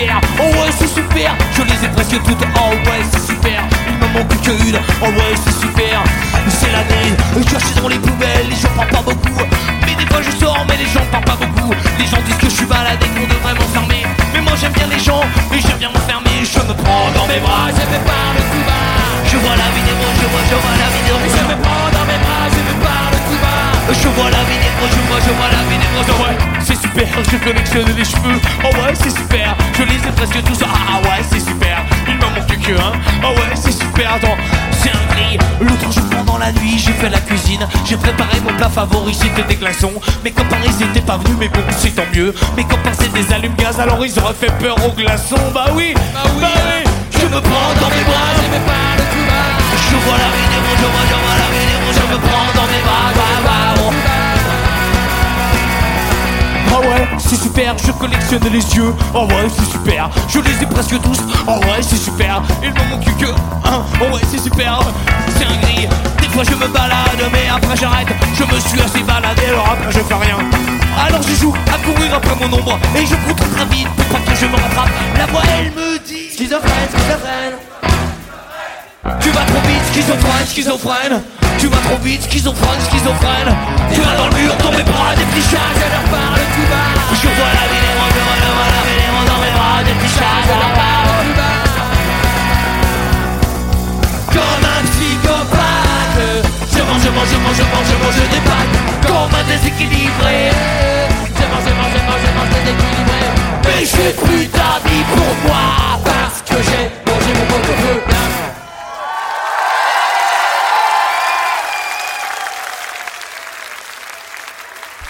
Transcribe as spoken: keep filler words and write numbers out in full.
super, oh ouais c'est super. Je les ai presque toutes, oh ouais c'est super. Il me manque qu'une, oh ouais c'est super. C'est l'année, je cherche dans les poubelles, les gens parlent pas beaucoup. Mais des fois je sors mais les gens parlent pas beaucoup. Les gens disent que je suis malade et qu'on devrait m'enfermer. Mais moi j'aime bien les gens, et j'aime bien m'enfermer. Je me prends dans mes bras, je me parle tout bas. Je vois la vidéo, je vois, je vois la vidéo. Je me prends dans mes bras, je me parle tout bas. Je vois la vidéo, je vois, je vois la vidéo. Oh ouais, c'est super, je collectionne les cheveux. Oh ouais, c'est super, je les ai presque tous. Ah ouais, c'est super, il m'en manque que un. Oh ouais, c'est super, attends, c'est un gris. L'autre jour pendant la nuit, j'ai fait la cuisine. J'ai préparé mon plat favori, c'était des glaçons. Mes copains ils étaient pas venus, mais bon, c'est tant mieux. Mes copains c'est des allumes-gaz, alors ils auraient fait peur aux glaçons. Bah oui, bah oui, bah oui. Je me prends dans mes bras, je me parle tout bas. Je vois la vidéo, je vois, je vois la vidéo. Je me prends dans mes bras, bah bah bon. Oh ouais, c'est super, je collectionne les yeux. Oh ouais, c'est super, je les ai presque tous. Oh ouais, c'est super, il m'en manque que un. Oh ouais, c'est super, c'est un gris. Des fois je me balade, mais après j'arrête. Je me suis assez baladé, alors après je fais rien. Alors je joue à courir après mon ombre. Et je cours très très vite pour pas que je me rattrape. La voix elle me dit schizophrène, schizophrène. Tu vas trop vite, schizophrène, schizophrène. Tu vas trop vite, schizophrène, schizophrène. Tu vas dans le mur, dans mes bras, des plichages, je leur parle tout bas. Je vois la vidéo, je vois, je vois la vidéo dans mes bras, des plichages, je leur parle tout bas. Comme un psychopathe, je mange, je mange, je mange, je mange, je mange des pâtes. Comme un déséquilibré, je mange, je mange, je mange, je mange des déséquilibrés. Mais je suis putain